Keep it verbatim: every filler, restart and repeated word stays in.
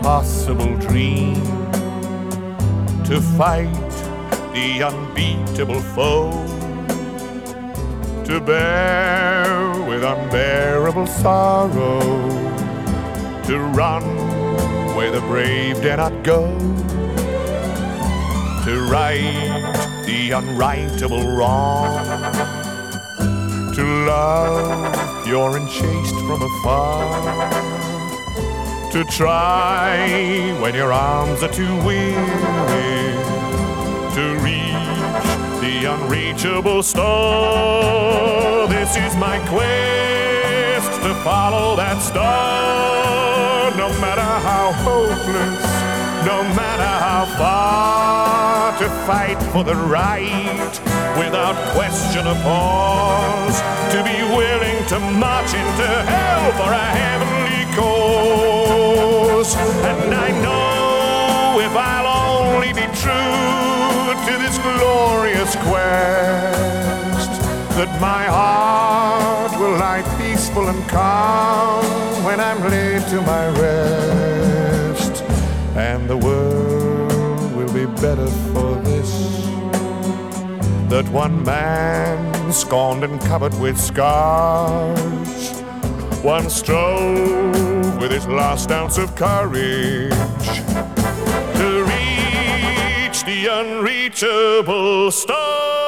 impossible dream, to fight the unbeatable foe, to bear with unbearable sorrow, to run where the brave dare not go, to right the unrightable wrong, to love pure and chaste from afar, to try when your arms are too weary, to reach the unreachable star. This is my quest, to follow that star, no matter how hopeless, no matter how far, to fight for the right without question or pause, to be willing to march into hell for a heavenly cause. And I know if I'll only be true to this glorious quest, that my heart will lie peaceful and calm when I'm laid to my rest, and the world will be better for this, that one man scorned and covered with scars once strove with his last ounce of courage to reach the unreachable star.